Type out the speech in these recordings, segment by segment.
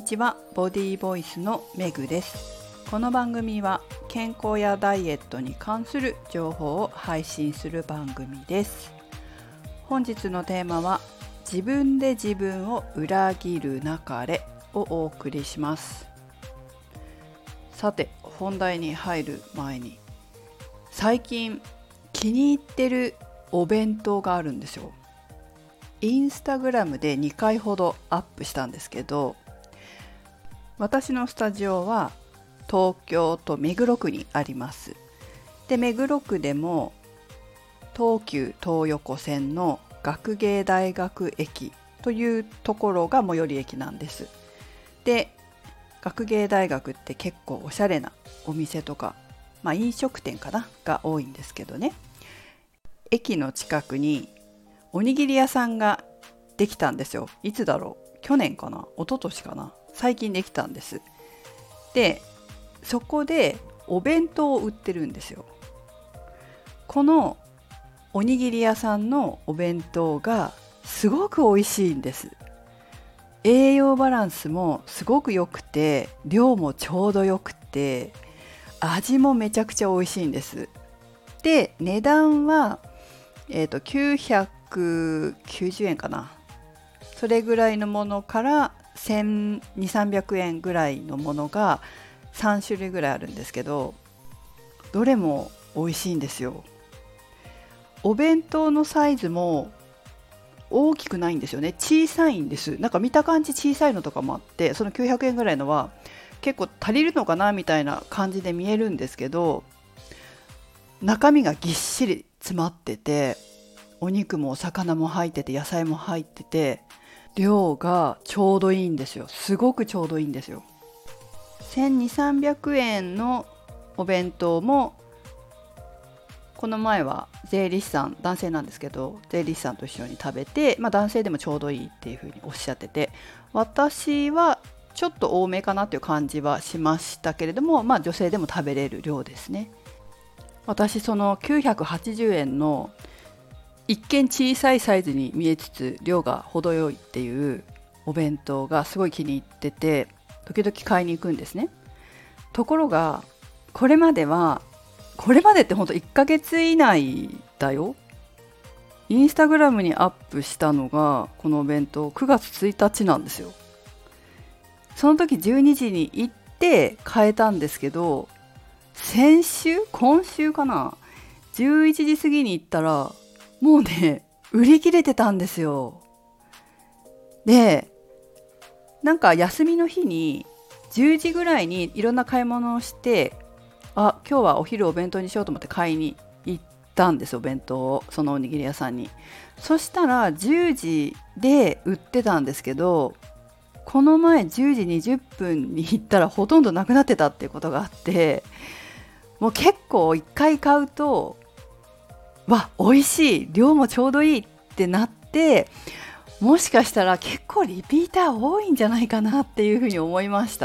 ちは、ボディーボイスのメグです。この番組は健康やダイエットに関する情報を配信する番組です。本日のテーマは自分で自分を裏切るなかれをお送りします。さて、本題に入る前に、最近気に入ってるお弁当があるんですよ。インスタグラムで2回ほどアップしたんですけど、私のスタジオは東京と目黒区にあります。で、目黒区でも東急東横線の学芸大学駅というところが最寄り駅なんです。で、学芸大学って結構おしゃれなお店とか、飲食店かなが多いんですけどね。駅の近くにおにぎり屋さんができたんですよ。いつだろう？去年かな？一昨年かな？最近できたんです。で、そこでお弁当を売ってるんですよ。このおにぎり屋さんのお弁当がすごく美味しいんです。栄養バランスもすごく良くて、量もちょうど良くて、味もめちゃくちゃ美味しいんです。で、値段は、990円かな。それぐらいのものから1200、300円ぐらいのものが3種類ぐらいあるんですけど、どれも美味しいんですよ。お弁当のサイズも大きくないんですよね。小さいんです。なんか見た感じ小さいのとかもあって、その900円ぐらいのは結構足りるのかなみたいな感じで見えるんですけど、中身がぎっしり詰まってて、お肉もお魚も入ってて野菜も入ってて、量がちょうどいいんですよ。すごくちょうどいいんですよ。1200、300円のお弁当も、この前は税理士さん、男性なんですけど、税理士さんと一緒に食べて、男性でもちょうどいいっていうふうにおっしゃってて、私はちょっと多めかなっていう感じはしましたけれども、女性でも食べれる量ですね。私、その980円の一見小さいサイズに見えつつ量が程よいっていうお弁当がすごい気に入ってて、時々買いに行くんですね。ところがこれまでってほんと1ヶ月以内だよ。インスタグラムにアップしたのがこのお弁当9月1日なんですよ。その時12時に行って買えたんですけど、今週かな、11時過ぎに行ったらもうね、売り切れてたんですよ。で、なんか休みの日に10時ぐらいにいろんな買い物をして、今日はお昼お弁当にしようと思って買いに行ったんですよ、お弁当を、そのおにぎり屋さんに。そしたら10時で売ってたんですけど、この前10時20分に行ったらほとんどなくなってたっていうことがあって、もう結構一回買うと、美味しい、量もちょうどいいってなって、もしかしたら結構リピーター多いんじゃないかなっていうふうに思いました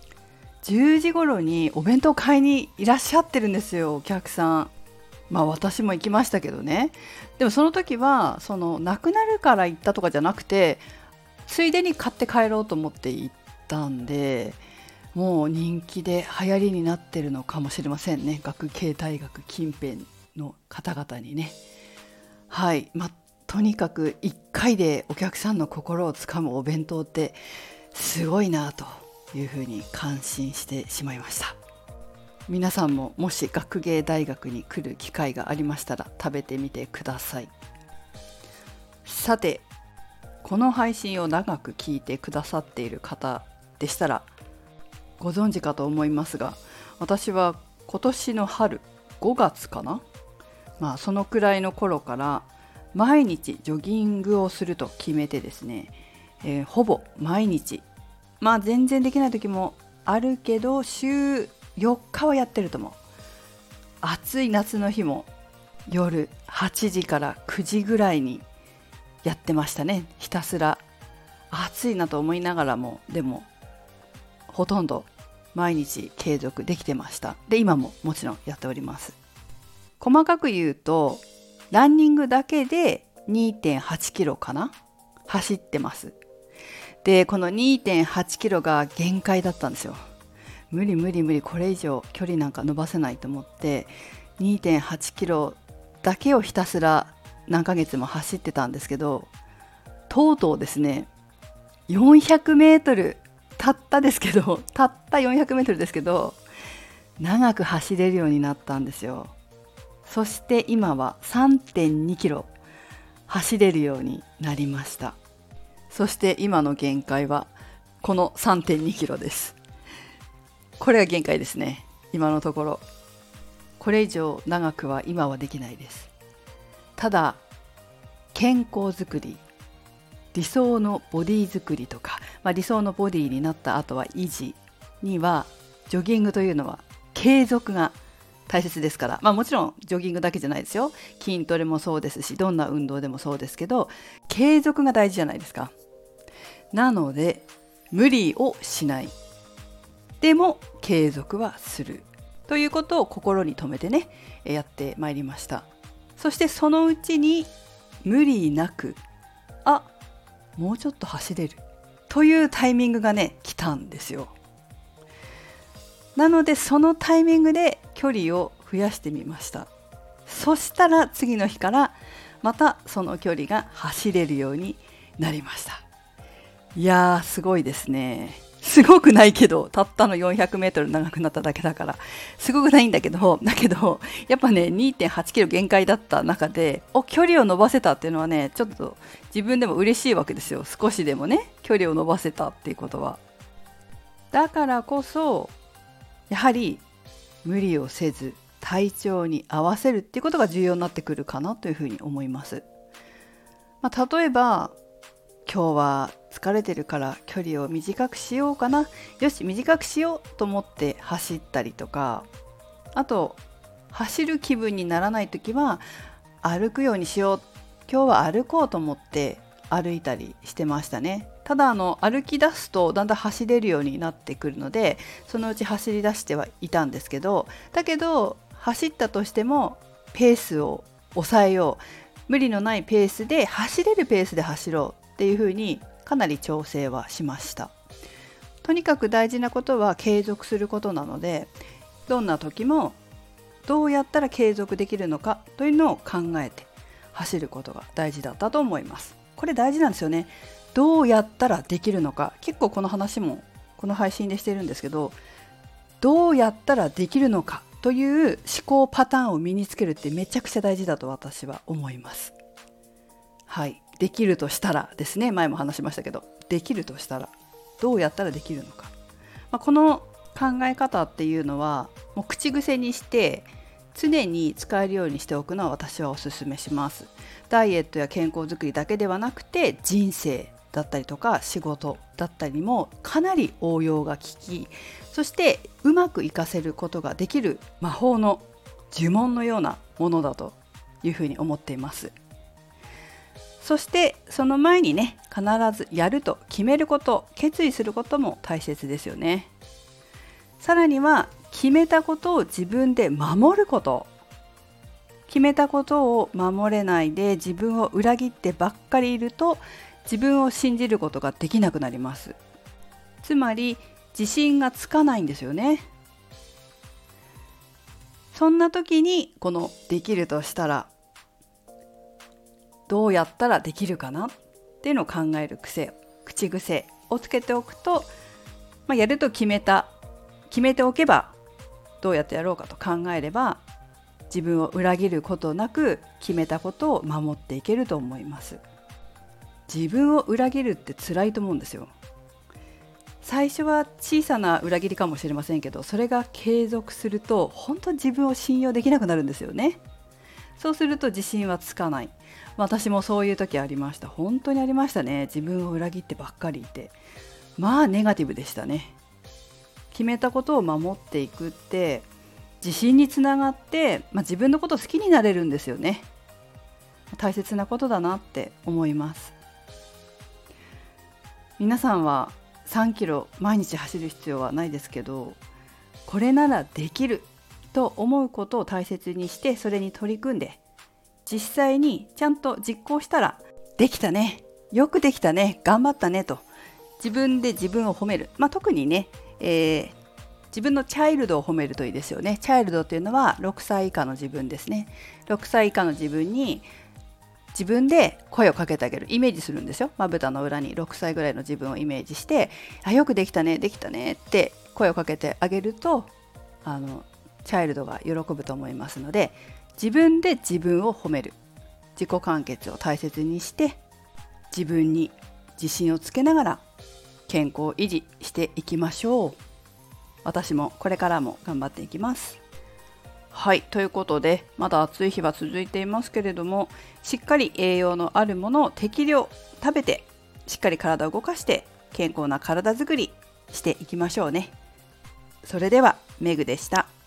。10時頃にお弁当買いにいらっしゃってるんですよ、お客さん。私も行きましたけどね。でもその時はなくなるから行ったとかじゃなくて、ついでに買って帰ろうと思って行ったんで、もう人気で流行りになってるのかもしれませんね、学芸大学近辺の方々にね。はい、とにかく1回でお客さんの心をつかむお弁当ってすごいなというふうに感心してしまいました。皆さんももし学芸大学に来る機会がありましたら食べてみてください。さて、この配信を長く聞いてくださっている方でしたらご存知かと思いますが、私は今年の春5月かな、そのくらいの頃から毎日ジョギングをすると決めてですね、ほぼ毎日、全然できない時もあるけど週4日はやってると思う。暑い夏の日も夜8時から9時ぐらいにやってましたね。ひたすら暑いなと思いながらも、でもほとんど毎日継続できてました。で、今ももちろんやっております。細かく言うとランニングだけで 2.8 キロかな走ってます。 でこの 2.8 キロが限界だったんですよ。無理、これ以上距離なんか伸ばせないと思って、 2.8 キロだけをひたすら何ヶ月も走ってたんですけど、とうとうですね、400メートルたった400メートルですけど、長く走れるようになったんですよ。そして今は 3.2 キロ走れるようになりました。そして今の限界はこの 3.2 キロです。これが限界ですね、今のところ。これ以上長くは今はできないです。ただ健康づくり、理想のボディ作りとか、理想のボディになった後は維持には、ジョギングというのは継続が大切ですから、もちろんジョギングだけじゃないですよ。筋トレもそうですし、どんな運動でもそうですけど、継続が大事じゃないですか。なので無理をしない、でも継続はするということを心に留めてね、やってまいりました。そしてそのうちに無理なく、もうちょっと走れるというタイミングがね、来たんですよ。なのでそのタイミングで距離を増やしてみました。そしたら次の日からまたその距離が走れるようになりました。いやー、すごいですね。すごくないけど、たったの400メートル長くなっただけだからすごくないんだけど、やっぱね 2.8 キロ限界だった中で距離を伸ばせたっていうのはね、ちょっと自分でも嬉しいわけですよ。少しでもね、距離を伸ばせたっていうことは。だからこそやはり無理をせず体調に合わせるっていうことが重要になってくるかなというふうに思います。例えば今日は疲れてるから距離を短くしようかな、よし短くしようと思って走ったりとか、あと走る気分にならないときは歩くようにしよう、今日は歩こうと思って歩いたりしてましたね。ただ歩き出すとだんだん走れるようになってくるので、そのうち走り出してはいたんですけど、だけど走ったとしてもペースを抑えよう、無理のないペースで走れるペースで走ろうっていうふうにかなり調整はしました。とにかく大事なことは継続することなので、どんな時もどうやったら継続できるのかというのを考えて走ることが大事だったと思います。これ大事なんですよね。どうやったらできるのか、結構この話もこの配信でしてるんですけど、どうやったらできるのかという思考パターンを身につけるってめちゃくちゃ大事だと私は思います。はい、できるとしたらですね、前も話しましたけど、できるとしたらどうやったらできるのか、この考え方っていうのはもう口癖にして常に使えるようにしておくのは私はお勧めします。ダイエットや健康づくりだけではなくて、人生だったりとか仕事だったりにもかなり応用が効き、そしてうまく活かせることができる魔法の呪文のようなものだというふうに思っています。そしてその前にね、必ずやると決めること、決意することも大切ですよね。さらには決めたことを自分で守ること。決めたことを守れないで自分を裏切ってばっかりいると、自分を信じることができなくなります。つまり自信がつかないんですよね。そんな時にこのできるとしたら、どうやったらできるかなっていうのを考える癖、口癖をつけておくと、やると決めておけば、どうやってやろうかと考えれば、自分を裏切ることなく決めたことを守っていけると思います。自分を裏切るって辛いと思うんですよ。最初は小さな裏切りかもしれませんけど、それが継続すると本当に自分を信用できなくなるんですよね。そうすると自信はつかない。私もそういう時ありました。本当にありましたね。自分を裏切ってばっかりいて、ネガティブでしたね。決めたことを守っていくって自信につながって、自分のことを好きになれるんですよね。大切なことだなって思います。皆さんは3キロ毎日走る必要はないですけど、これならできると思うことを大切にして、それに取り組んで、実際にちゃんと実行したら、できたね、よくできたね、頑張ったねと自分で自分を褒める、特にね、自分のチャイルドを褒めるといいですよね。チャイルドというのは6歳以下の自分ですね。6歳以下の自分に自分で声をかけてあげる、イメージするんですよ。まぶたの裏に6歳ぐらいの自分をイメージして、よくできたねできたねって声をかけてあげると、チャイルドが喜ぶと思いますので、自分で自分を褒める、自己完結を大切にして自分に自信をつけながら健康を維持していきましょう。私もこれからも頑張っていきます。はい、ということで、まだ暑い日は続いていますけれども、しっかり栄養のあるものを適量食べて、しっかり体を動かして健康な体づくりしていきましょうね。それではメグでした。